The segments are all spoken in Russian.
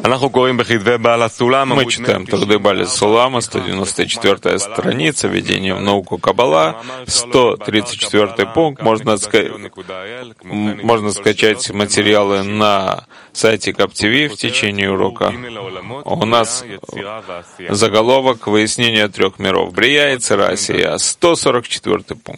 Мы читаем Труды Баали Сулама, 194-я страница, введение в науку Каббала, 134-й пункт. Можно скачать материалы на сайте КапТВ в течение урока. У нас заголовок «Выяснение трех миров. Брия, Йецер, Асия». 144-й пункт.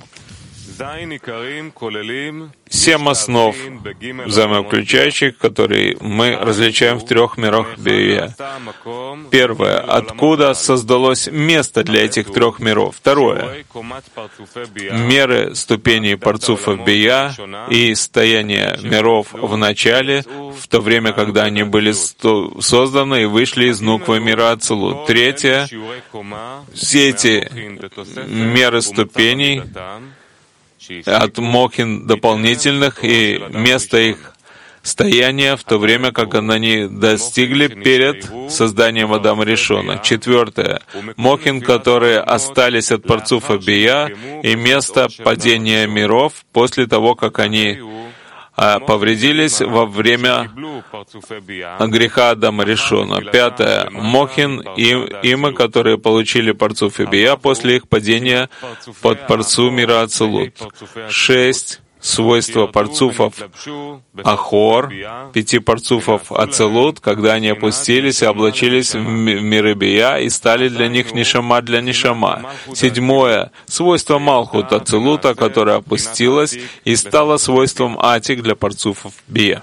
7 основ взаимовключающих, которые мы различаем в трех мирах Бия. Первое. Откуда создалось место для этих трех миров? Второе. Меры ступеней парцуфа Бия и состояние миров в начале, в то время, когда они были созданы и вышли из нуквы мира Ацилут. Третье. Все эти меры ступеней от мохин дополнительных и место их стояния в то время, как они достигли перед созданием Адама Ришона. Четвертое. Мохин, которые остались от парцуфа Бия, и место падения миров после того, как они повредились во время греха Адама Ришона. Пятое. Мохин, имы, которые получили парцуф и Бия после их падения под парцу мира Ацилут. 6. Свойства парцуфов Ахор, 5 парцуфов Ацилут, когда они опустились и облачились в миры Бия и стали для них нишама для нишама. 7. Свойство Малхут Ацилута, которое опустилось и стало свойством Атик для парцуфов Бия.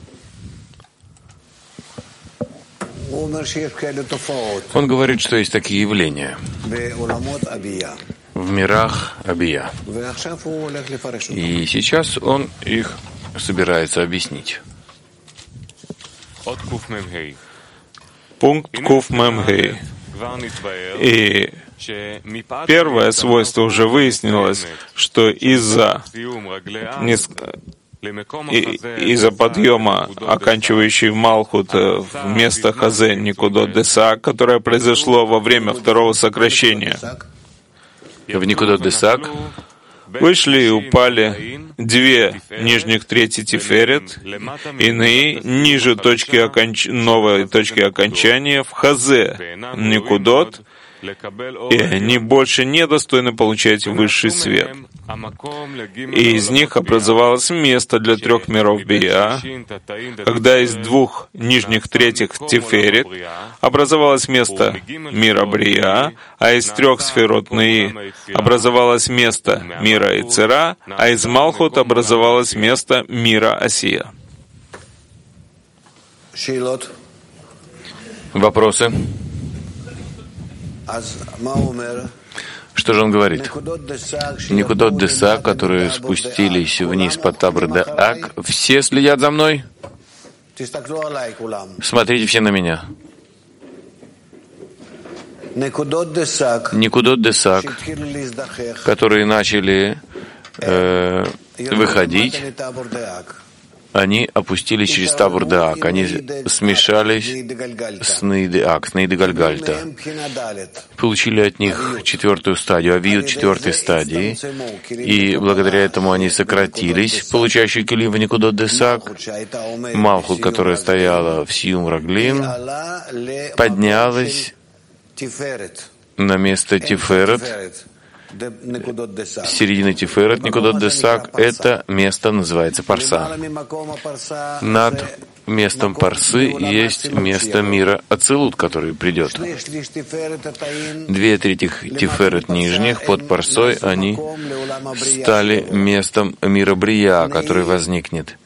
Он говорит, что есть такие явления в мирах Абия. И сейчас он их собирается объяснить. Пункт Куф Мемгей. И первое свойство уже выяснилось, что из-за подъема, оканчивающий Малхут в место Хазе Никудот Десак, которое произошло во время второго сокращения, В Никудот Десак вышли и упали 2 нижних трети Тиферет, иные ниже новой точки окончания в Хазе Никудот, и они больше не достойны получать высший свет. И из них образовалось место для 3 миров Бия, когда из 2 нижних третьих Тиферет образовалось место мира Брия, а из 3 сферот Неи образовалось место мира Йецера, а из Малхут образовалось место мира Асия. Вопросы? Что же он говорит? Никудот Десак, которые спустились вниз под Табр Даак, все следят за мной? Смотрите все на меня. Никудот Десак, которые начали выходить, они опустились через Табур Даак, они смешались с Нейдеак, с Нейдегальгальта, получили от них 4-ю стадию, авиют 4-й стадии, и благодаря этому они сократились, получающие килим в Никудот Десак. Малхут, которая стояла в Сиюм Раглим, поднялась на место Тиферет, середина Тиферет, Никудот Десак, это место называется Парса. Над местом Парсы есть место мира Ацилут, который придет. 2/3 Тиферет нижних под Парсой, они стали местом мира Брия, который возникнет.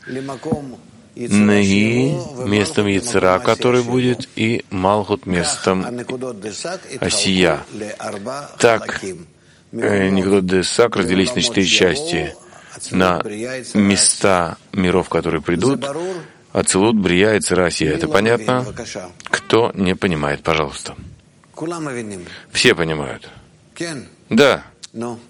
Неги местом Йецера, который будет, и Малхут местом Асия. Так, Никудот Десак разделились на 4 части, на места миров, которые придут, Ацилут, Брия, Йецер, Асия. Это понятно? Кто не понимает, пожалуйста? Все понимают? Да. Ну?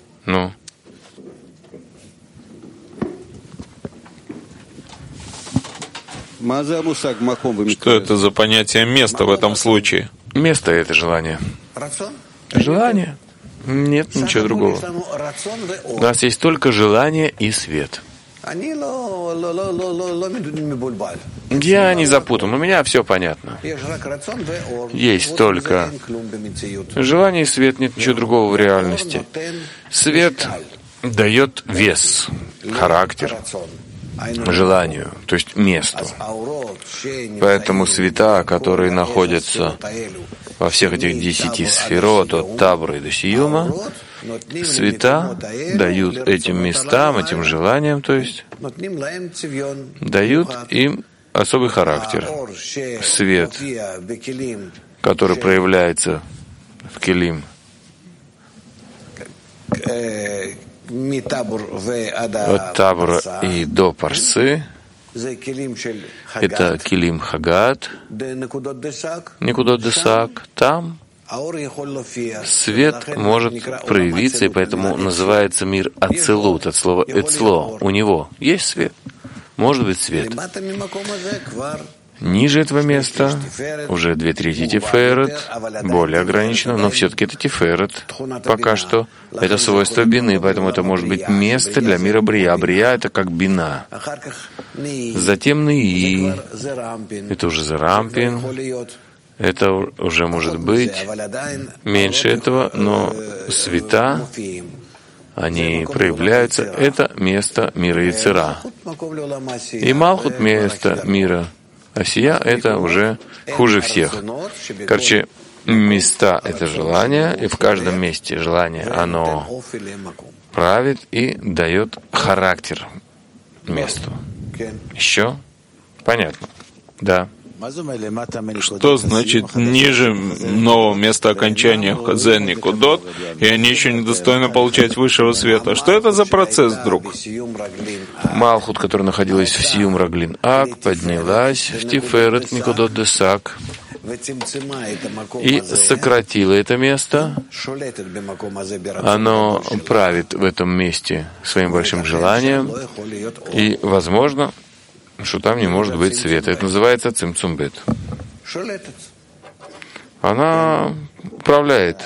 Что это за понятие места в этом случае? Место — это желание. Желание? Нет, ничего другого. У нас есть только желание и свет. Я не запутан, у меня все понятно. Есть только желание и свет, нет ничего другого в реальности. Свет дает вес, характер желанию, то есть месту. Поэтому света, которые находятся во всех этих 10 сферот, от Табра и до Сиюма, света дают этим местам, этим желаниям, то есть дают им особый характер. Свет, который проявляется в Келим, от Табора и до Парсы, это Келим Хагат, Никудот Десак. Там свет может проявиться, и поэтому называется мир Ацилут, от слова Эцло. У него есть свет, может быть свет. Ниже этого места уже 2/3 Тиферет, более ограничено, но все-таки это Тиферет. Пока что это свойство бины, поэтому это может быть место для мира Брия. Брия — это как бина. Затем Нии, это уже Зарампин, это уже может быть меньше этого, но света, они проявляются, это место мира Йецера. И Малхут — место мира Асия — это уже хуже всех. Короче, места — это желание, и в каждом месте желание, оно правит и дает характер месту. Еще? Понятно? Да. Что значит ниже нового места окончания Хазен Никудот, и они еще недостойны получать высшего света? Что это за процесс, друг? Малхут, которая находилась в Сиюм Раглин Ак, поднялась в Тиферет Никудот Десак и сократила это место. Оно правит в этом месте своим большим желанием, и, возможно, что там не может быть света. Это называется цимцумбет. Она управляет.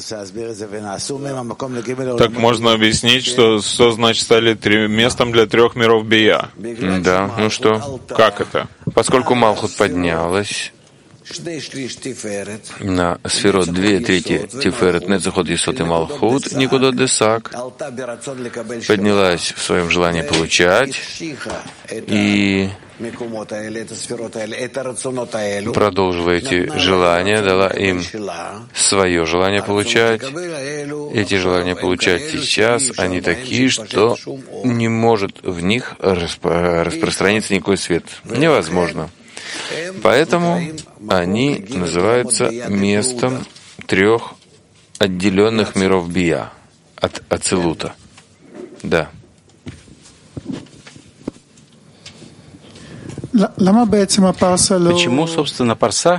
Так можно объяснить, что значит стали местом для 3 миров Бия? Да, ну что? Как это? Поскольку Малхут поднялась на сферот 2/3 Тиферет Нецехот Есот и Малхут Никудот Десак, поднялась в своем желании получать и продолжила эти желания, дала им свое желание получать. Эти желания получать сейчас, они такие, что не может в них распространиться никакой свет. Невозможно. Поэтому они называются местом 3 отделенных миров Бия от Ацилута. Да. Почему, собственно, парса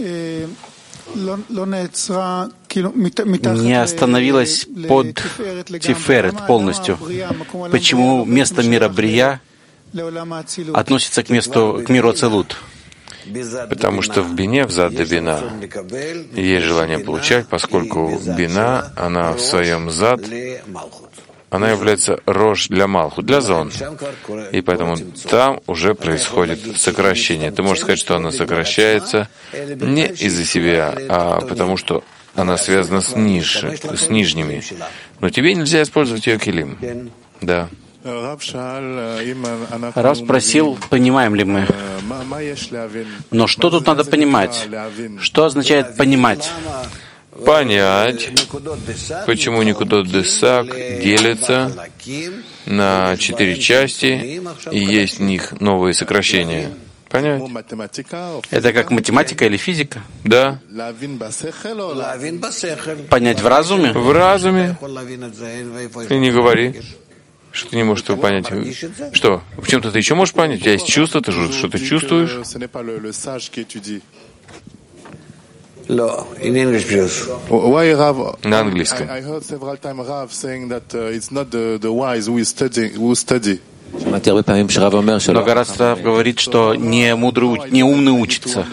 не остановилась под Тиферет полностью? Почему место мира Брия относится к миру Ацилут? Потому что в бине, в зад бина, есть желание получать, поскольку бина, она в своем зад, она является рожь для Малхут, для зон. И поэтому там уже происходит сокращение. Ты можешь сказать, что она сокращается не из-за себя, а потому что она связана с нижними. Но тебе нельзя использовать ее килим. Да. Рав спросил, понимаем ли мы. Но что тут надо понимать? Что означает понимать? Понять, почему Никудот Десак делится на 4 части, и есть в них новые сокращения. Понять? Это как математика или физика? Да. Понять в разуме? В разуме. Ты не говори, что ты не можешь этого понять. Что? В чем-то ты еще можешь понять? У тебя есть чувство, ты что-то чувствуешь? На английском. Много раз Рав говорит, что не умный учится.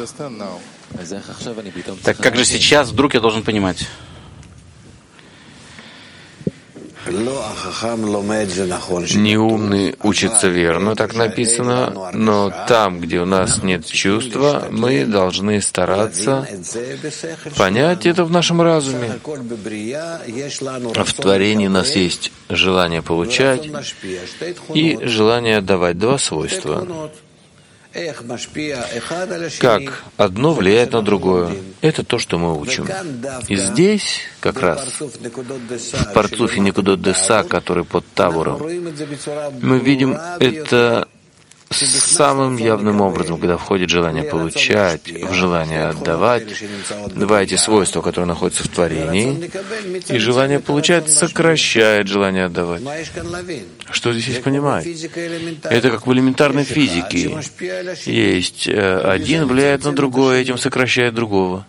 Так как же сейчас вдруг я должен понимать? Неумный учится верно, так написано, но там, где у нас нет чувства, мы должны стараться понять это в нашем разуме. В творении у нас есть желание получать и желание отдавать, два свойства. Как одно влияет на другое. Это то, что мы учим. И здесь, как раз, в парцуфе Никудот Деса, который под Табором, мы видим это самым явным образом, когда входит желание получать, в желание отдавать, два эти свойства, которые находятся в творении, и желание получать сокращает желание отдавать. Что здесь есть понимать? Это как в элементарной физике. Есть один влияет на другое, этим сокращает другого.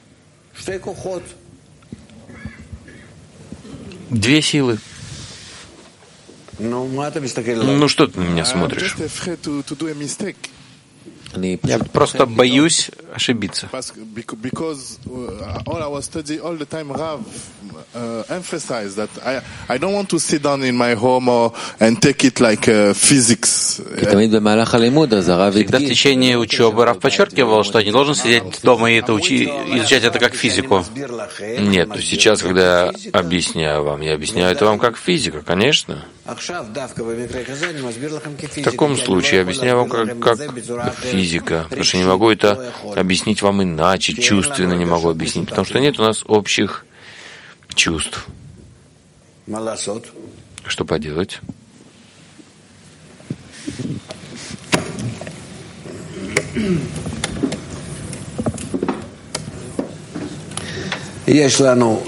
Две силы. Ну что ты на меня смотришь? Я просто боюсь ошибиться. Всегда в течение учебы Рав подчеркивал, что я не должен сидеть дома и это изучать это как физику. Нет, но сейчас, когда я объясняю вам, я объясняю это вам как физика, конечно. В таком случае я объясняю вам как физика, потому что не могу это объяснить вам иначе, чувственно не могу объяснить, потому что нет у нас общих чувств. Что поделать? Есть у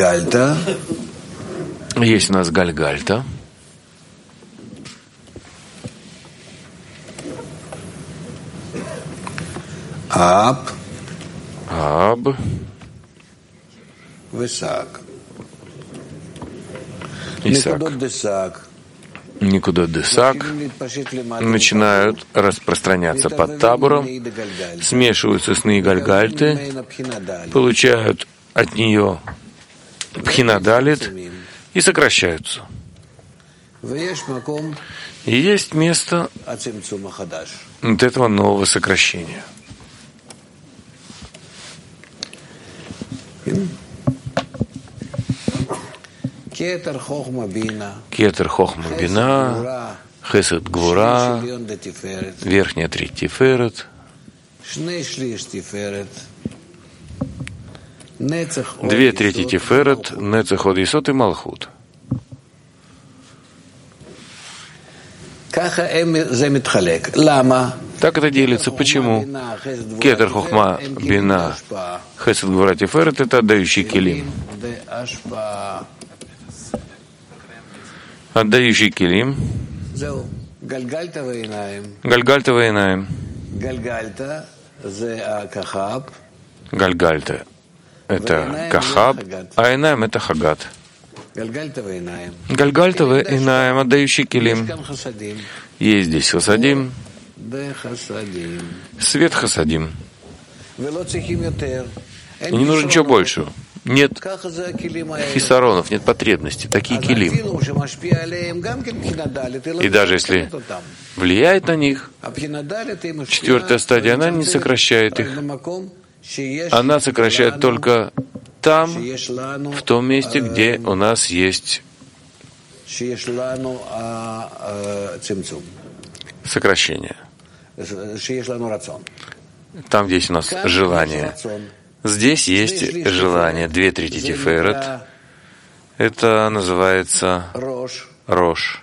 нас Гальгальта. Аб. Исаак. Никудот Десак начинают распространяться под Табором, смешиваются с Гальгальты, получают от нее Пхинадалит и сокращаются. И есть место вот этого нового сокращения. Кетер Хохма Бина, Хесед Гвура, верхняя треть Тиферет, две трети Тиферет, Нецех Од Есот и Малхут. Так это делится. Почему? Кетер Хохма Бина, Хесед Гвура, Тиферет — это отдающий келим. Отдающий келим. Гальгальта Вейнаим. Гальгальта — это Кахаб, а Эйнаим — это Хагат. Гальгальта Вейнаим, отдающий келим. Есть здесь Хасадим, свет Хасадим. И не нужно ничего больше. Нет хисаронов, нет потребностей. Такие келим. И даже если влияет на них, четвертая стадия, она не сокращает их. Она сокращает только там, в том месте, где у нас есть сокращение. Там, где есть у нас желание. Здесь есть желание. Две трети Тиферет. Это называется Рош.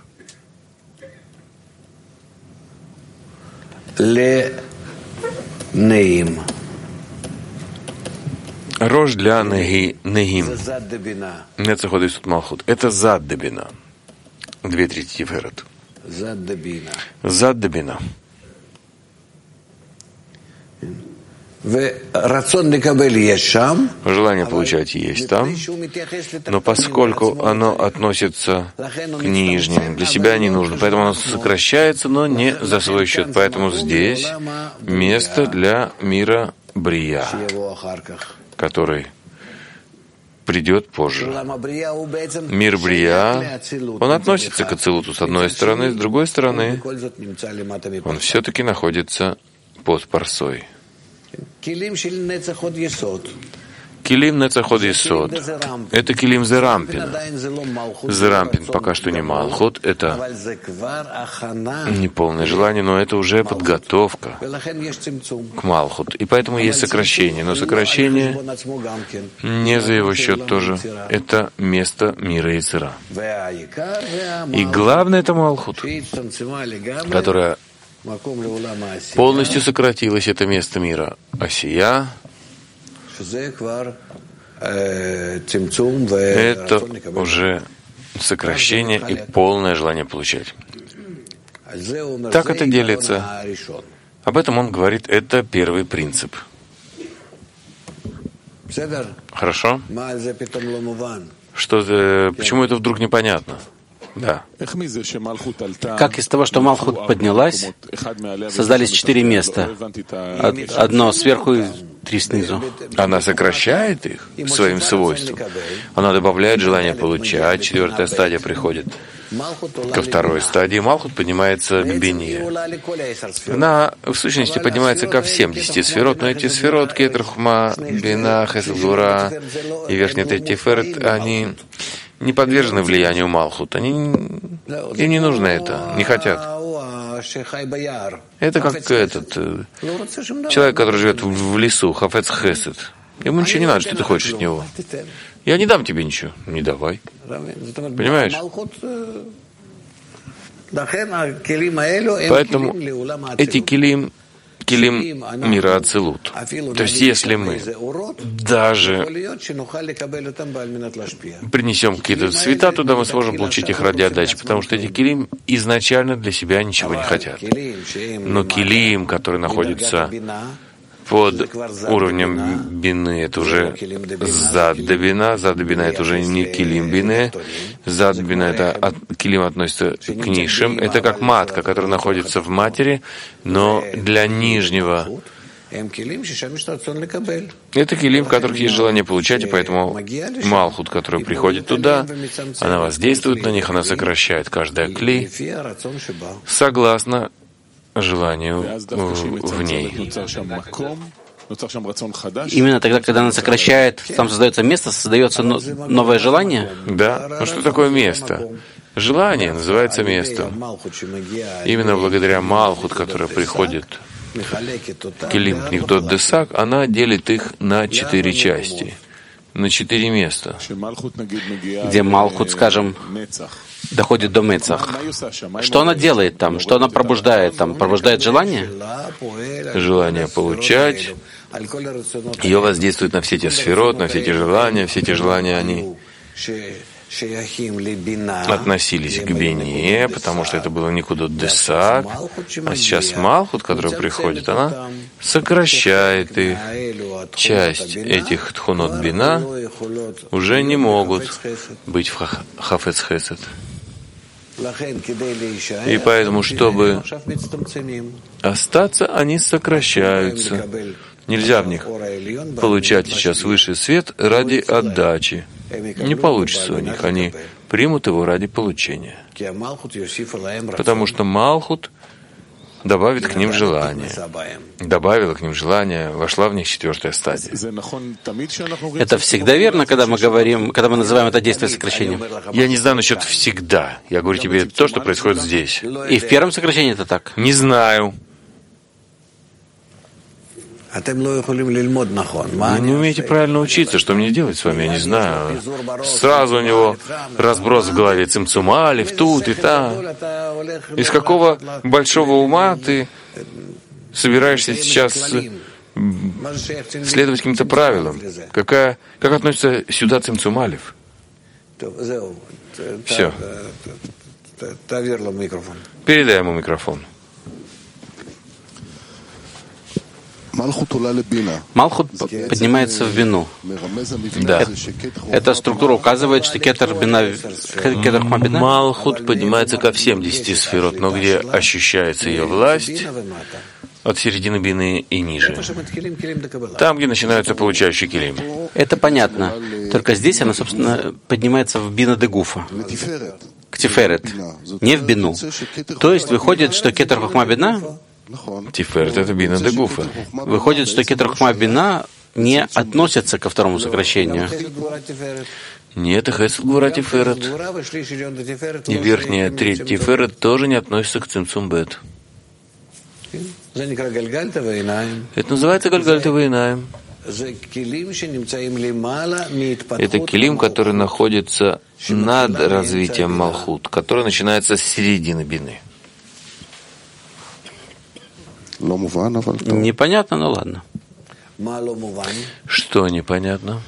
Рош для Негим. Нецех Од Есот Малхут. Это Зад де Бина. Две трети Тиферет. Зад де Бина. Желание получать есть там, но поскольку оно относится к нижним, для себя не нужно, поэтому оно сокращается, но не за свой счет. Поэтому здесь место для мира Брия, который придет позже. Мир Брия, он относится к Ацилуту с одной стороны, с другой стороны, он все-таки находится под Парсой. Килим Нецаход Есод. Это Килим Зерампин. Зерампин пока что не Малхут, это не полное желание, но это уже подготовка к Малхут. И поэтому есть сокращение. Но сокращение не за его счет тоже. Это место мира Йецера. И главное — это Малхут, которая полностью сократилось, это место мира Осия. Это уже сокращение и полное желание получать. Так это делится. Об этом он говорит, это первый принцип. Хорошо? Почему это вдруг непонятно? Да. Как из того, что Малхут поднялась, создались 4 места. Одно сверху и 3 снизу. Она сокращает их своим свойством. Она добавляет желание получать. 4-я стадия приходит ко 2-й стадии. Малхут поднимается к Бине. Она, в сущности, поднимается ко всем 10 сферот, но эти сферот, Кетер, Хма, Бина, Хесед, Гвура и верхний Теферет, они не подвержены влиянию Малхут. Им не нужно это, не хотят. Это как человек, который живет в лесу, Хафец Хесед. Ему ничего не надо, что ты хочешь от него. Я не дам тебе ничего. Не давай. Понимаешь? Поэтому эти килим мира Ацилут. То есть, если мы даже принесем какие-то цвета туда, мы сможем получить их ради отдачи, потому что эти килим изначально для себя ничего не хотят. Но килим, который находится под уровнем бины, это уже зад до бина. Зад до бина — это уже не килим бины. Зад до бина — это килим относится к низшим. Это как матка, которая находится в матери, но для нижнего. Это килим, в которых есть желание получать, и поэтому Малхут, которая приходит туда, она воздействует на них, она сокращает каждое кли согласно желанию в ней. Именно тогда, когда она сокращает, там создается место, создается новое желание? Да. Ну что такое место? Желание называется местом. Именно благодаря Малхут, которая приходит Килим Пнивдот Десак, она делит их на 4 части, на 4 места. Где Малхут, скажем, доходит до Мецах. Что она делает там? Что она пробуждает там? Пробуждает желание? Желание получать. Ее воздействует на все эти сферот, на все эти желания. Все эти желания, они относились к Бине, потому что это было Никудот Десак. А сейчас Малхут, которая приходит, она сокращает их. Часть этих Тхунот Бина уже не могут быть в Хафец Хесед. И поэтому, чтобы остаться, они сокращаются. Нельзя в них получать сейчас высший свет ради отдачи. Не получится у них. Они примут его ради получения. Потому что Малхут добавит к ним желание. Добавила к ним желание, вошла в них 4-я стадия. Это всегда верно, когда мы говорим, когда мы называем это действие сокращением? Я не знаю насчет всегда. Я говорю тебе то, что происходит здесь. И в первом сокращении это так? Не знаю. Вы не умеете правильно учиться. Что мне делать с вами, я не знаю. Сразу у него разброс в голове. Цимцумалев, тут и там. Из какого большого ума ты собираешься сейчас следовать каким-то правилам? Как относится сюда Цимцумалев? Все. Передай ему микрофон. Малхут поднимается в бину. Да. Эта структура указывает, что кетер бина, кетер хма бина. Малхут поднимается ко всем 10 сферот, но где ощущается ее власть, от середины бины и ниже. Там, где начинаются получающие килим. Это понятно. Только здесь она, собственно, поднимается в бина де гуфа, к тиферет, не в бину. То есть выходит, что кетер хохма бина, Тиферет — это бина де гуфа. выходит, что кетер хохма бина не относятся ко второму сокращению. Нет, и хесед гвура тиферет. И верхняя треть тиферет тоже не относится к цимцум бет. Это называется гальгальта вейнаим. Это килим, который находится над развитием малхут, который начинается с середины бины. Непонятно, но ладно. Что непонятно?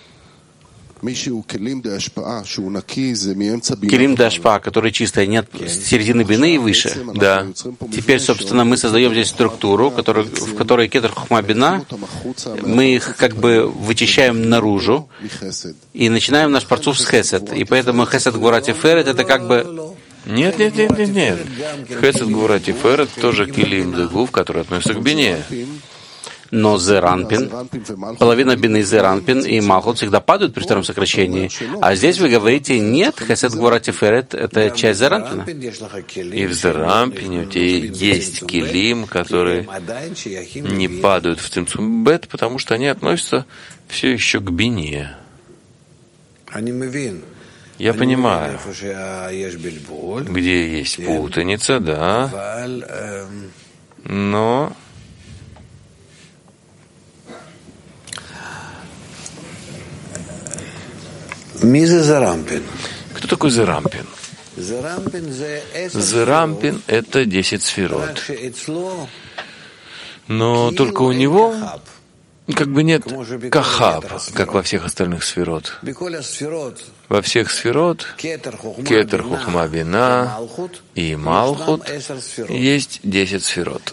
Килим дашпа, который чистый, нет середины бины и выше. Да. Теперь, собственно, мы создаем здесь структуру, в которой кетер хохма бина, мы их как бы вычищаем наружу и начинаем наш парцуф с хесед. И поэтому хесед гвура тиферет это как бы... Нет. Хесед гвура тиферет тоже килим де гуф, который относится к бине. Но зеранпин, половина бины зеранпин и малхут всегда падают при втором сокращении. А здесь вы говорите, нет, хесед гвура тиферет — это часть зеранпина. И в зеранпине у тебя есть килим, которые не падают в цимцум бет, потому что они относятся все еще к бине. Я понимаю, где есть путаница, да, но... Кто такой Зерампин? Зерампин — это 10 сферот. Но только у него как бы нет кахаб, как во всех остальных сферот. Во всех сферот кетер хохма бина и малхут есть 10 сферот.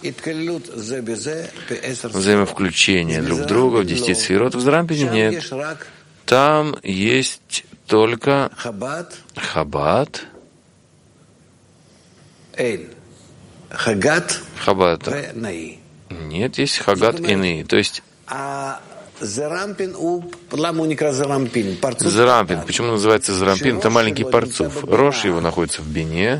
Взаимовключение друг в друга в 10 сферот в Зерампине нет. Там есть только хаббат. Хаббата. Нет, есть хагат и ны. То есть Зерампин. Почему называется Зерампин? Это маленький парцуф. Рош его находится в бине.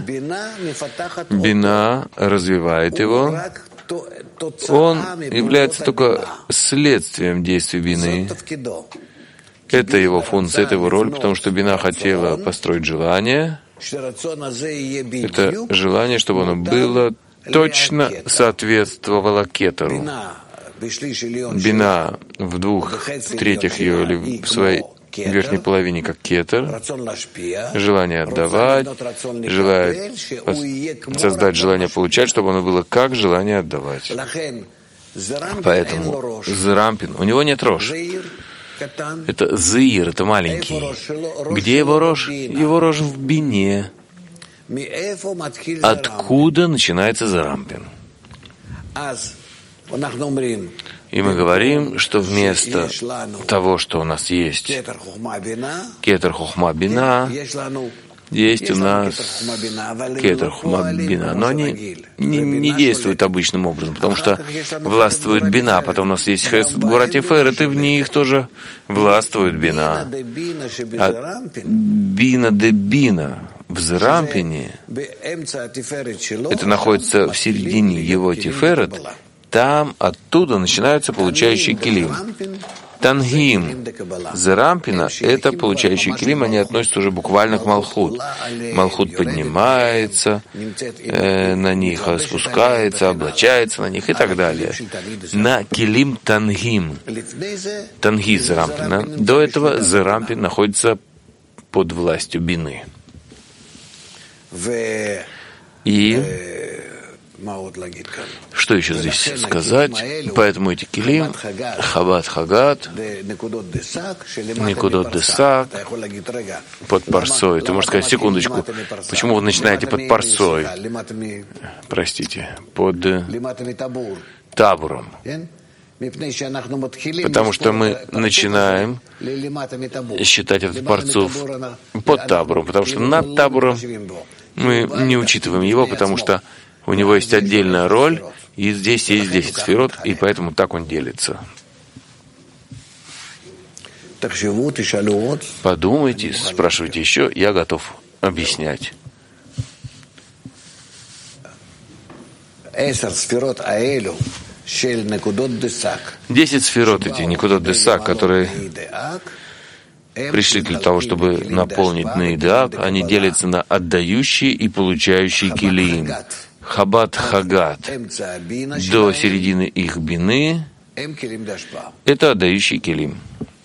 Бина развивает его. Он является только следствием действий бины. Это его функция, это его роль, потому что бина хотела построить желание. Это желание, чтобы оно было точно соответствовало кетеру. Бина в 2/3 ее или в своей верхней половине как кетер, желание отдавать, желание создать желание получать, чтобы оно было как желание отдавать. Поэтому Зерампин, у него нет рош. Это Зеир, это маленький. Где его рож? Его рож в бине. Откуда начинается Зерампин? И мы говорим, что вместо того, что у нас есть кетер хохма бина, есть у нас кетер хохма бина, но они не действуют обычным образом, потому что властвует бина, потом у нас есть хесед гвура тиферет, и в них тоже властвует бина. А бина де бина в Зерампине, это находится в середине его тиферет, там оттуда начинаются получающие килим. Тангим Зерампина — это получающие килим, они относятся уже буквально к Малхут. Малхут поднимается на них, спускается, облачается на них и так далее. На килим Тангим, Танги Зерампина. До этого Зерампин находится под властью бины. И что еще здесь сказать? Поэтому эти килим, хабат хагат, никудот десак, под парсой. Ты можешь сказать, секундочку, почему вы начинаете под парсой? Простите, под табуром. Потому что мы начинаем считать этот парцуф под табуром, потому что над табуром мы не учитываем его, потому что у него есть отдельная роль, и здесь есть 10 сферот, и поэтому так он делится. Подумайте, спрашивайте еще, я готов объяснять. 10 сферот, эти Никудот Десак, которые пришли для того, чтобы наполнить Нейдак, они делятся на отдающие и получающие килим. Хабат Хагат до середины их бины — это отдающий килим.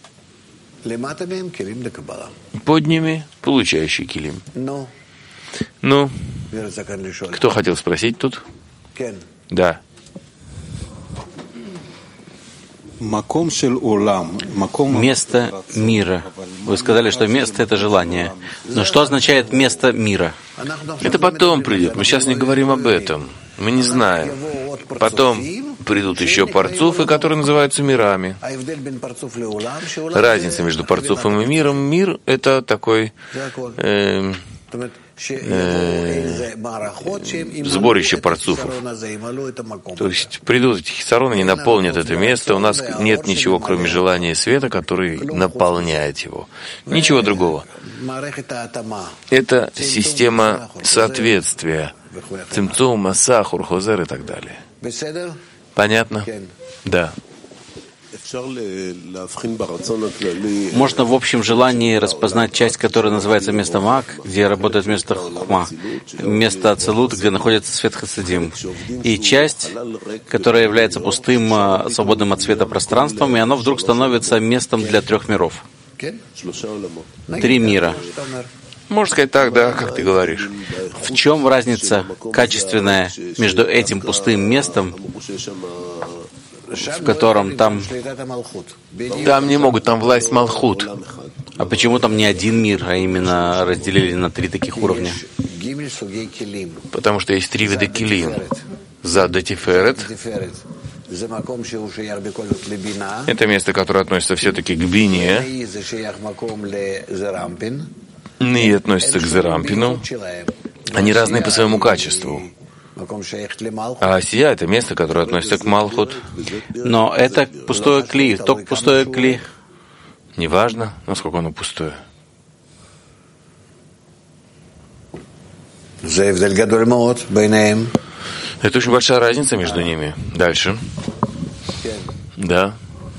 Под ними — получающий килим. Ну, кто хотел спросить тут? Да. Место мира. Вы сказали, что место — это желание. Но что означает место мира? Это потом придет. Мы сейчас не говорим об этом. Мы не знаем. Потом придут еще парцуфы, которые называются мирами. Разница между парцуфом и миром. Мир — это такой сборище парцуфов. То есть придут эти хисароны, они наполнят это место. У нас нет ничего, кроме желания света, который наполняет его. Ничего другого. Это система соответствия. Цимцум, Масахур, Хозер и так далее. Понятно? Да. Можно в общем желании распознать часть, которая называется место Мак, где работает место Хухма, место Ацелут, где находится свет Хасидим, и часть, которая является пустым, свободным от света пространством, и оно вдруг становится местом для 3 миров. 3 мира. Можно сказать так, да, как ты говоришь. В чем разница качественная между этим пустым местом, в котором там не могут, там власть Малхут. А почему там не один мир, а именно разделили на 3 таких уровня? Потому что есть 3 вида килим. Зад до Тиферет. Это место, которое относится все-таки к бине. И относится к Зерампину. Они разные по своему качеству. А Асия — это место, которое относится к Малхут. Но это пустое кли, только пустое кли. Неважно, насколько оно пустое. Это очень большая разница между ними. Дальше. Да.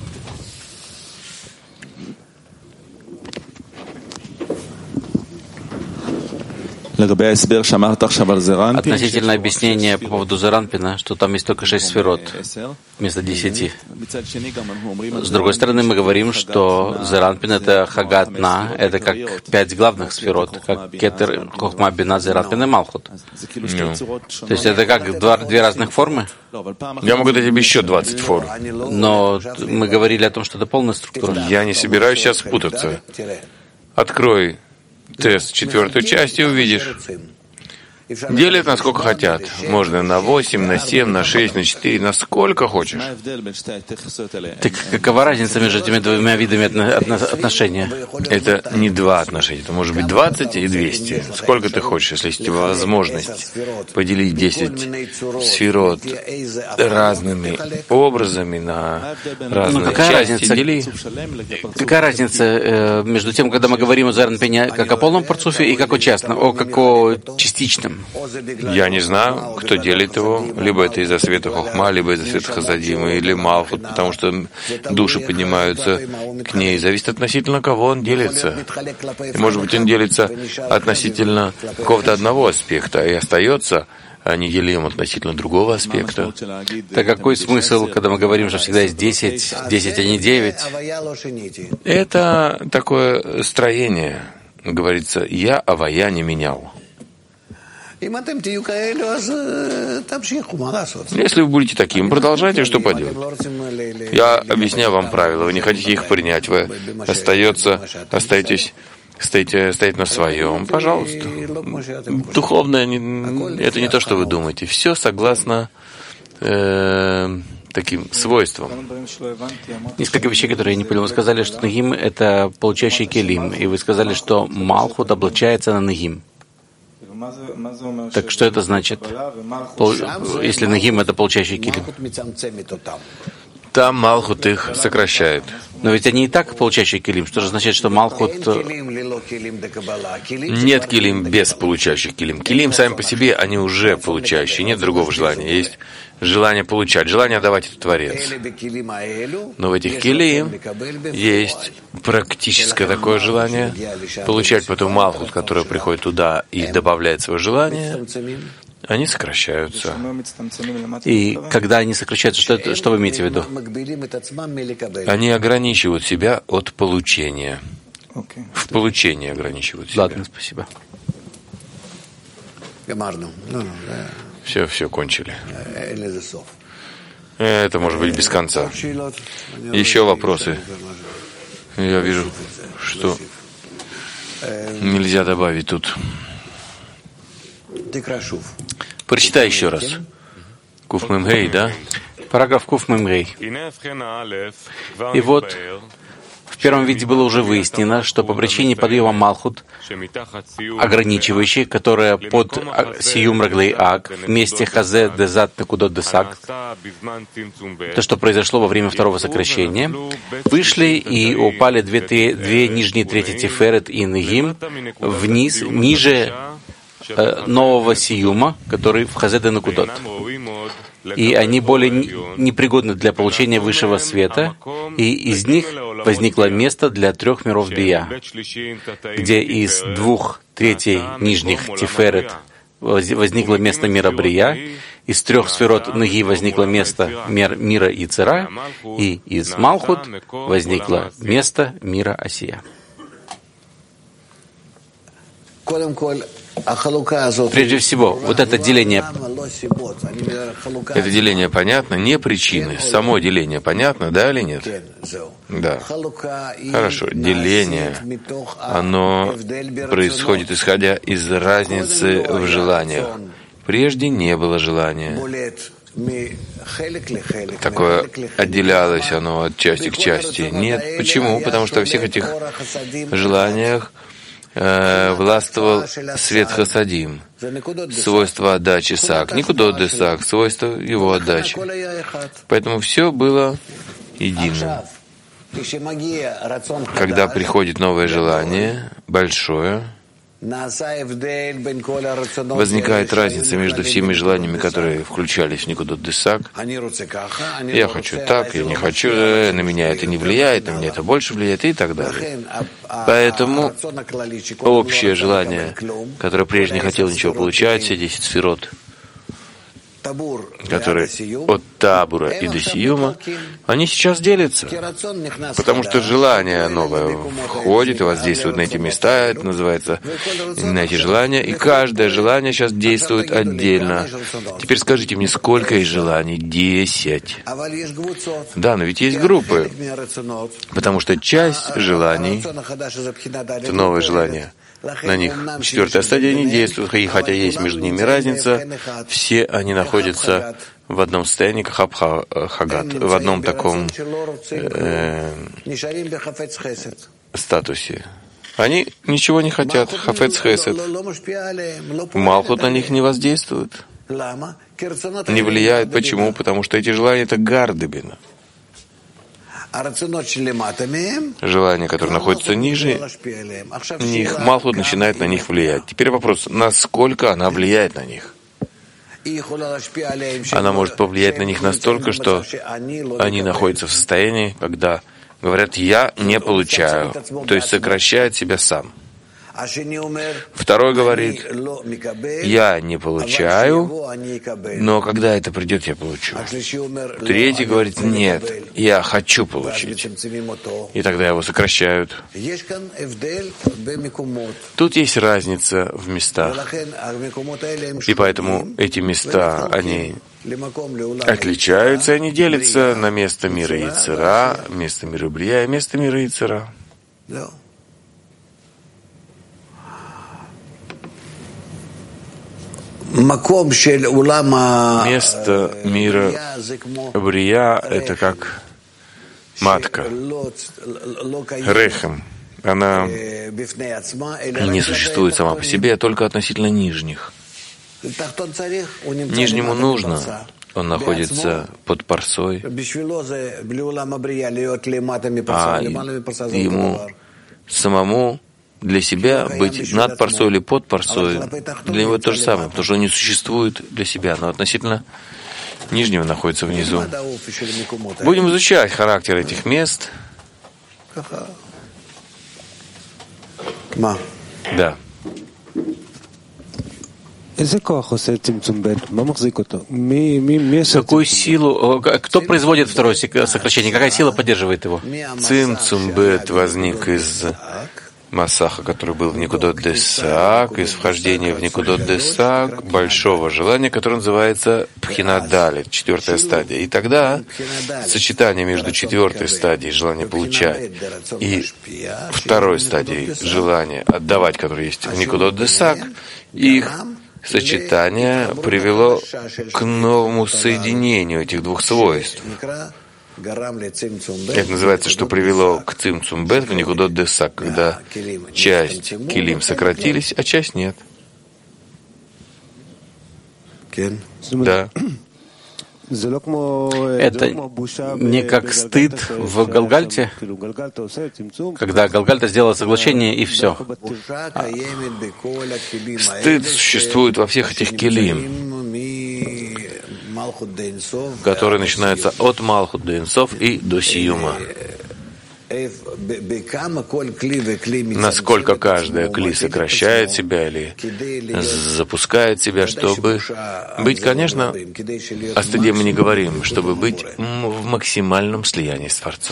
Относительно объяснения по поводу Зеранпина, что там есть только 6 сферот вместо 10. С другой стороны, мы говорим, что Зеранпин — это Хагат-На, это как 5 главных сферот, как Кетер, Хохма, Бина, Зеранпин и Малхут. То есть это как 2 разных формы? Я могу дать тебе еще 20 форм. Но мы говорили о том, что это полная структура. Я не собираюсь сейчас путаться. Открой тест 4-ю часть и увидишь. Делят насколько хотят. Можно на 8, на 7, на 6, на 4, на сколько хочешь. Так какова разница между этими 2 видами отношения? Это не 2 отношения. Это может быть 20 и 200. Сколько ты хочешь, если есть возможность поделить 10 сферот разными образами на разные части. Дели. Какая разница между тем, когда мы говорим о Зеранпине как о полном парцуфе и как о частном, как о частичном? Я не знаю, кто делит его. Либо это из-за света Хохма, либо из-за света Хазадима, или Малхут, потому что души поднимаются к ней. Зависит относительно кого он делится. И, может быть, он делится относительно какого-то одного аспекта и остается, а не делим относительно другого аспекта. Так какой смысл, когда мы говорим, что всегда есть 10, а не 9? Это такое строение. Говорится, я авая не менял. Если вы будете таким, продолжайте, что поделать. Я объясняю вам правила, вы не хотите их принять, вы остаетесь стоять на своем. Пожалуйста. Духовное — это не то, что вы думаете. Все согласно таким свойствам. Несколько вещей, которые я не понял. Вы сказали, что Нагим — это получающий келим, и вы сказали, что Малхут облачается на Нагим. Так что это значит? Если Нагим — это получающий келим. Там Малхут их сокращает. Но ведь они и так получающие килим. Что же означает, что Малхут... Нет килим без получающих килим. Килим сами по себе, они уже получающие. Нет другого желания. Есть желание получать, желание давать — это Творец. Но в этих килим есть практическое такое желание получать, потом Малхут, который приходит туда и добавляет свое желание, они сокращаются. И когда они сокращаются, что вы имеете в виду? Они ограничивают себя от получения. В получении ограничивают себя. Ладно, спасибо. Все кончили. Это может быть без конца. Еще вопросы? Я вижу, что нельзя добавить тут. Прочитай еще раз. Куф Мем Гей, да? Параграф Куф Мем Гей. И вот в первом виде было уже выяснено, что по причине подъема Малхут, ограничивающей, которая под Сиюм Раглей Аг, вместе Хазе Дезат Некудот Десак, то, что произошло во время второго сокращения, вышли и упали две нижние трети Тиферет и Негим вниз, ниже нового Сиюма, который в Хазе де Некудот. И они более непригодны для получения высшего света, и из них возникло место для 3 миров Бия, где из 2/3 нижних Тиферет возникло место мира Брия, из 3 сферот Неги возникло место мира Ицера, и из Малхут возникло место мира Асия. Прежде всего, вот это деление понятно, не причины. Само деление понятно, да или нет? Да. Хорошо. Деление, оно происходит, исходя из разницы в желаниях. Прежде не было желания. Такое отделялось оно от части к части. Нет. Почему? Потому что во всех этих желаниях властвовал свет Хасадим, свойство отдачи Сак, Некудот Десак, свойство его отдачи. Поэтому все было единым. Когда приходит новое желание, большое, возникает разница между всеми желаниями, которые включались в Некудот Десак. Я хочу так, я не хочу, на меня это не влияет, на меня это больше влияет и так далее. Поэтому общее желание, которое прежде не хотело ничего получать, все 10 сферот, которые от Табура и до Сиюма, они сейчас делятся, потому что желание новое входит и воздействует на эти места, это называется, на эти желания, и каждое желание сейчас действует отдельно. Теперь скажите мне, сколько есть желаний? 10. Да, но ведь есть группы, потому что часть желаний, это новое желание, на них 4-я стадия не действует, и хотя есть между ними разница, все они находятся в одном состоянии, как Хагат, в одном таком статусе. Они ничего не хотят, Хафец Хесед. Малхут на них не воздействует, не влияет. Почему? Потому что эти желания — это гардебина. Желания, которые находятся ниже них, Малхут начинает на них влиять. Теперь вопрос, насколько она влияет на них? Она может повлиять на них настолько, что они находятся в состоянии, когда говорят «я не получаю», то есть сокращает себя сам. Второй говорит, я не получаю, но когда это придет, я получу. Третий говорит, нет, я хочу получить. И тогда его сокращают. Тут есть разница в местах. И поэтому эти места, они отличаются, они делятся на место мира Ицера, место мира Брия и место мира Ицера. Место мира Брия — это как матка, рехем. Она не существует сама по себе, а только относительно нижних. Нижнему нужно, он находится под парсой, а ему самому для себя быть над парсой или под парсой, для него то же самое, потому что он не существует для себя, но относительно нижнего находится внизу. Будем изучать характер этих мест. Да. Какую силу, кто производит второе сокращение? Какая сила поддерживает его? Цимцум бет возник из Масаха, который был в Никудот Десак, из вхождения в Никудот Десак, большого желания, которое называется Пхинат Далит, 4-я стадия. И тогда сочетание между 4-й стадией желания получать и 2-й стадией желания отдавать, которое есть в Никудот Десак, их сочетание привело к новому соединению этих двух свойств. Это называется, что привело к цимцум бет в Никудот Десак, когда часть килим сократились, а часть нет. Да. Это не как стыд в Галгальте, когда Галгальта сделала соглашение и все. Стыд существует во всех этих килим, которые начинаются от Малхут до Инсов и до Сиюма. Насколько каждая кли сокращает себя или запускает себя, чтобы быть, конечно, о стыде мы не говорим, чтобы быть в максимальном слиянии с Творцом.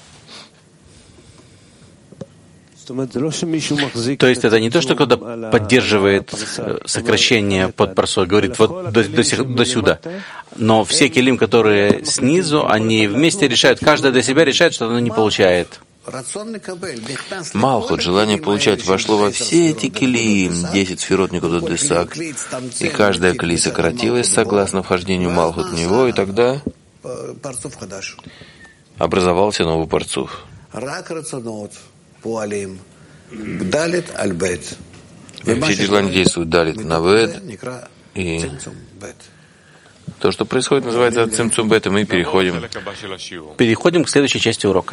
То есть это не то, что кто-то поддерживает сокращение под парсой, говорит вот до сюда, но все килим, которые снизу, они вместе решают, каждый для себя решает, что оно не получает. Малхут, желание получать, вошло во все эти килим, 10 сферот Никудот Десак, и каждая кли сократилась согласно вхождению Малхут в него, и тогда образовался новый парцуф. Все эти желания действуют далит на бет, и то, что происходит, называется цимцум бет, и мы переходим к следующей части урока.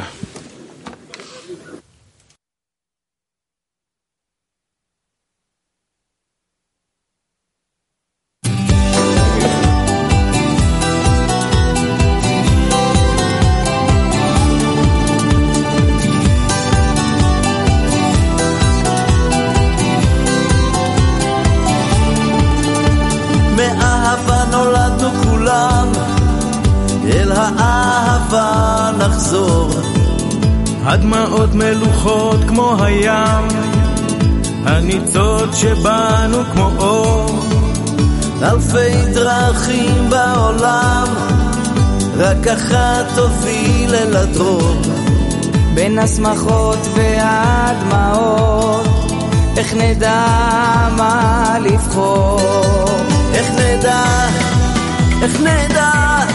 הדמעות מלוכות כמו הים, הניצות שבנו כמו אור, אלפי דרכים בעולם, רק אחת תוביל אל הדרור. בין השמחות והדמעות, איך נדע מה לבחור? איך נדע,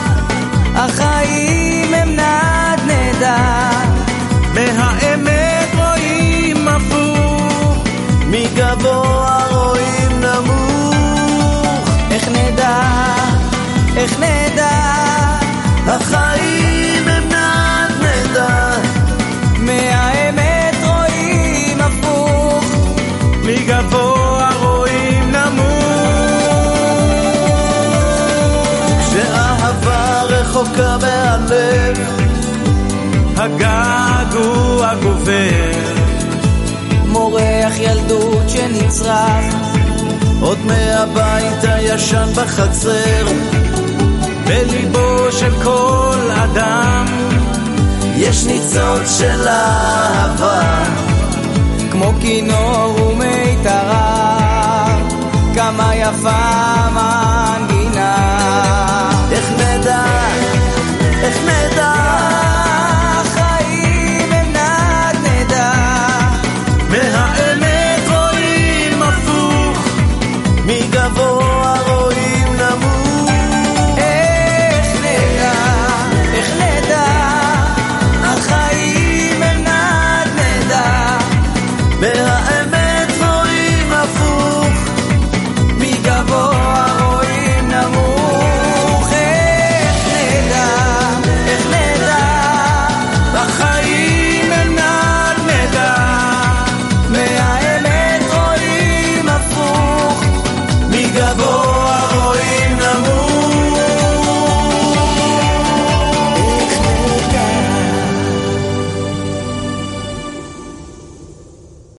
החיים הם נדנדה, מהאמת רואים הפוך, מגבוה רואים נמוך. איך נדע, החיים הם נדנדה, מהאמת רואים הפוך, מגבוה רואים נמוך. כשאהבה רחוקה מהלב, הגעגוע גובר, מורח ילדות שנצרח עוד מהבית הישן בחצר. בליבו של כל אדם יש ניצוץ של אהבה, כמו כינור ומיתרה, כמה יפה